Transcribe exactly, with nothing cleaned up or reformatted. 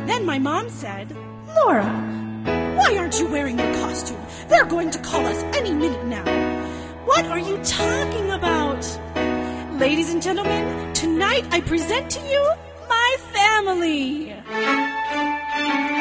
Then my mom said, Laura, why aren't you wearing your costume? They're going to call us any minute now. What are you talking about? Ladies and gentlemen, tonight I present to you my family.